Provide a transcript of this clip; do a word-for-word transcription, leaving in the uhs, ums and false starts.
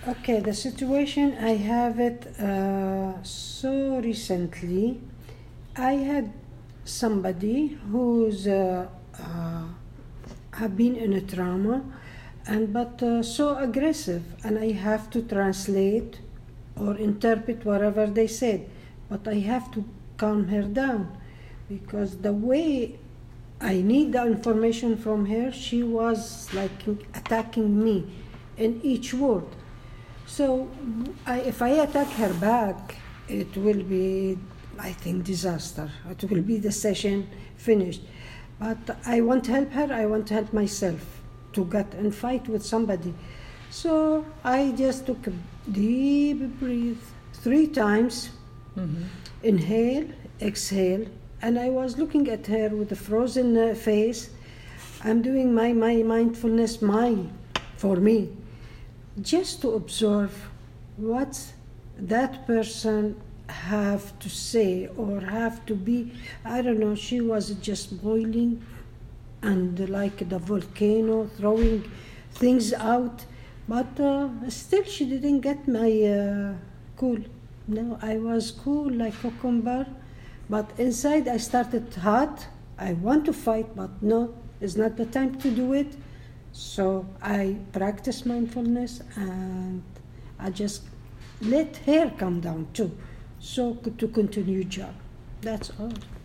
Okay, the situation I have it uh, so recently. I had somebody who's uh, uh, have been in a trauma, and but uh, so aggressive, and I have to translate or interpret whatever they said, but I have to calm her down because the way I need the information from her, she was like attacking me in each word. So I, if I attack her back, it will be, I think, disaster. It will be the session finished. But I want to help her, I want to help myself to get and fight with somebody. So I just took a deep breath three times, mm-hmm. Inhale, exhale, and I was looking at her with a frozen uh, face. I'm doing my, my mindfulness, my, for me, just to observe what that person have to say or have to be. I don't know, she was just boiling and like the volcano throwing things out, but uh, still she didn't get my uh, cool. No, I was cool like cucumber, but inside I started hot. I want to fight, but no, it's not the time to do it. So I practice mindfulness and I just let her come down too. So to continue job. That's all.